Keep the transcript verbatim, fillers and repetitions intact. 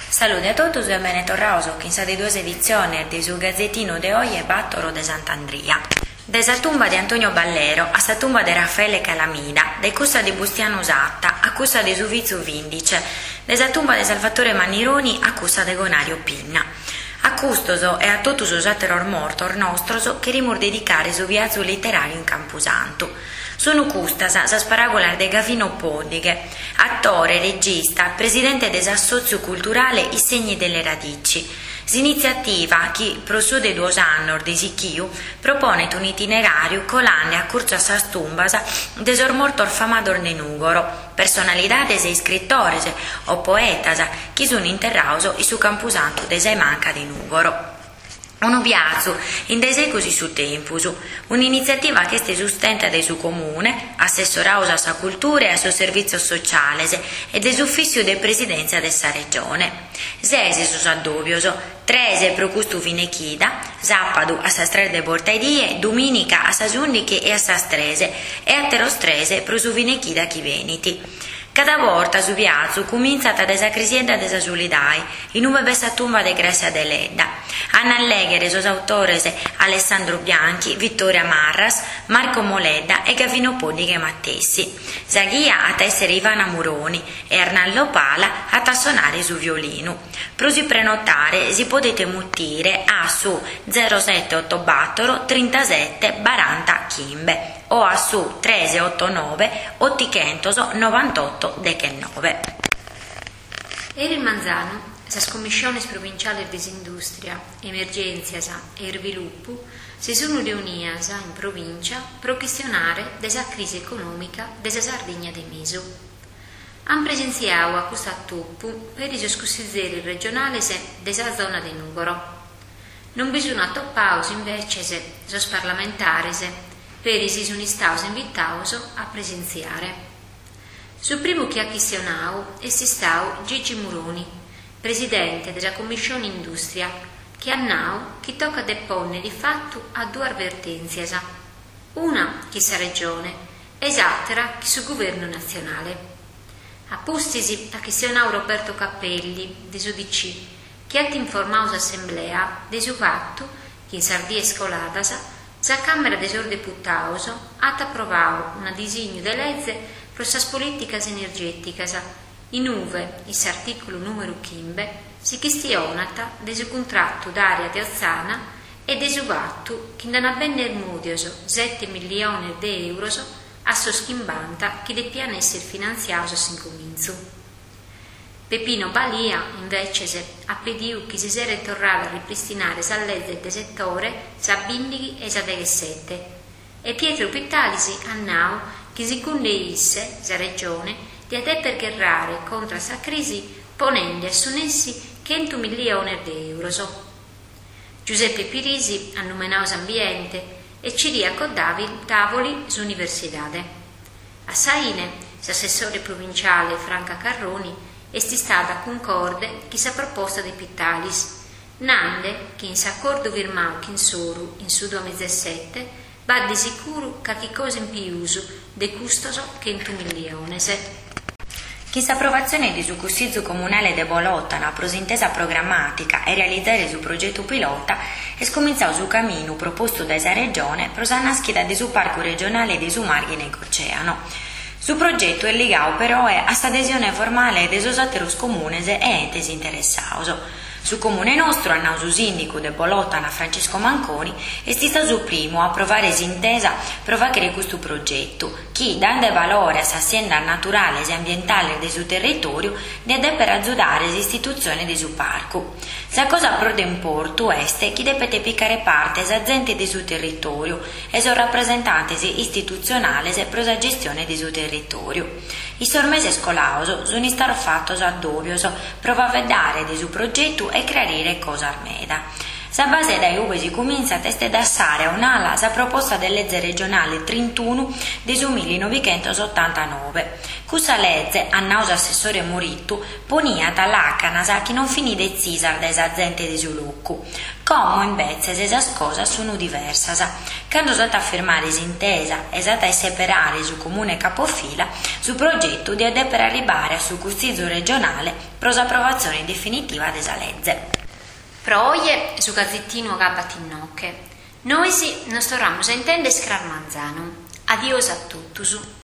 Salute a tutti e bene tornato in sa di due edizioni di su Gazzettino de oggi e Battoro de Sant'Andria. Da sa tumba di Antonio Ballero a sa tumba di Raffaele Calamida, da cussa di Bustiano Usatta a cussa di Suvizio Vindice, da sa tumba di Salvatore Mannironi a cussa di Gonario Pinna. A custoso e a tutti os atteror mortor nostros che rimur dedicare su viaggio letterario in Camposanto. Sono custas sa sparagolar de Gavino Podighe, attore, regista, presidente dell'Assozio Culturale I Segni delle Radici. S'iniziativa che prosude due anni di Sichiu propone un itinerario colande a curso a sas tumbas desor mortor famador de Nugoro, personalidades e scrittores o poetas che sono interrauso in su camposanto de Saimanca di Nugoro. Un viaggio in desecusi su tempus, un'iniziativa che si sustenta del suo comune, assessorato a sa cultura e a suo servizio sociale e dell'ufficio de presidenza de sa regione. Sese su sa dubioso, trese pro custu vinechida, sappadu a sa strede de Bortaidie, dominica a sa giundiche e a sa strese, e a terostrese pro su vinechida chi veniti. Cada volta su viaggio cominciata da sa crisienda de sa Giulidai, in uve bessa tumba de Grecia de Ledda. Anna Alleghere, sos autores Alessandro Bianchi, Vittoria Marras, Marco Moledda e Gavino Podighe Mattessi. Zaghia a essere Ivana Muroni e Arnaldo Pala a tassonare su violino. Pro si prenotare si potete muttire a su zero sette otto Battoro trentasette quaranta Chimbe o a su tre otto nove otto novantotto diciannove. Era il Manzano, sa Commissione Provinciale di Industria, Emergenza e Sviluppo si sono riunias in provincia per questionare della crisi economica della Sardegna de Meso. Han presenziato a questo attuppo per i discussioni regionali della zona di Nugoro. Non bisogna toppare invece sos parlamentari per i si sono stati invitati a presenziare. Sul primo che ha questionato è stato Gigi Muroni, presidente della Commissione Industria, che ha now che tocca deporre di fatto a due avvertenze. Una che sa regione e l'altra che sul governo nazionale. Appostisi a questionato Roberto Cappelli, di U D C, che ha informato l'Assemblea del fatto che in Sardia Scoladas la Camera dei Deputados ha approvato un disegno di legge per le politiche energetiche, in uve il articolo numero quindici si questiona del contratto d'area di Ozzana e del fatto che non ha ben ermudioso sette milioni di euro a soschimbanta che debbano essere finanziati in comincio. Pepino Balia, invece, ha pedito che si sia ritornato a ripristinare la legge del settore, sa Bindighi e sa Deghessette. E Pietro Pitalisi ha now che si condeisse, la regione, di adeper guerrare contro questa crisi ponendo a sunessi cento milioni di euro. Giuseppe Pirisi ha nominato ambiente e Ciriaco Tavoli sull'università. A Saine, l'assessore provinciale Franca Carroni, è stata concorde che sa proposta di Pitalis, nande che in s'accordo firmato in Soru in su duemiladiciassette va di sicuro che cosa in più de custoso cento milioni. Questa approvazione di su Consiglio Comunale de Bologna, una prosintesa programmatica e realizzare su progetto pilota è scominciato su cammino proposto da esa regione per la nascita di su parco regionale di su Marghine e Oceano. Su progetto è legato però a questa adesione formale dei sosateros comunes e entes interessados. Su comune nostro, a su sindaco de Bologna Francesco Manconi, è stato su primo a provare s'intesa per fare questo progetto, che, dando valore all'azienda naturale e ambientale del suo territorio, deve per aiutare l'istituzione del suo parco. La cosa pro d'importo è che deve piccare parte alle aziende del suo territorio e sono rappresentanti istituzionali per la gestione del suo territorio. I sormesi scolaus sono stati fatti a dovioso per vedere del suo progetto e creare cosa armeda. Sa base dai uve si comincia a teste da sare a un'ala sa proposta del legge regionale trentuno di millenovecentottantanove. Cussa legge, a nausa assessore Morittu, ponia dall'acana sa chi non finì decisar des agenti di Zuluccu. Come invece esas cose sono diversas. Quando sota a firmare disintesa e sota a separare su comune capofila su progetto di ade per arrivare a su custizio regionale pro approvazione definitiva desa legge. Pro oie su gazzettino gabatinocche. Noi sì, nos tornamos a intende scrar manzano. Adios a tutti.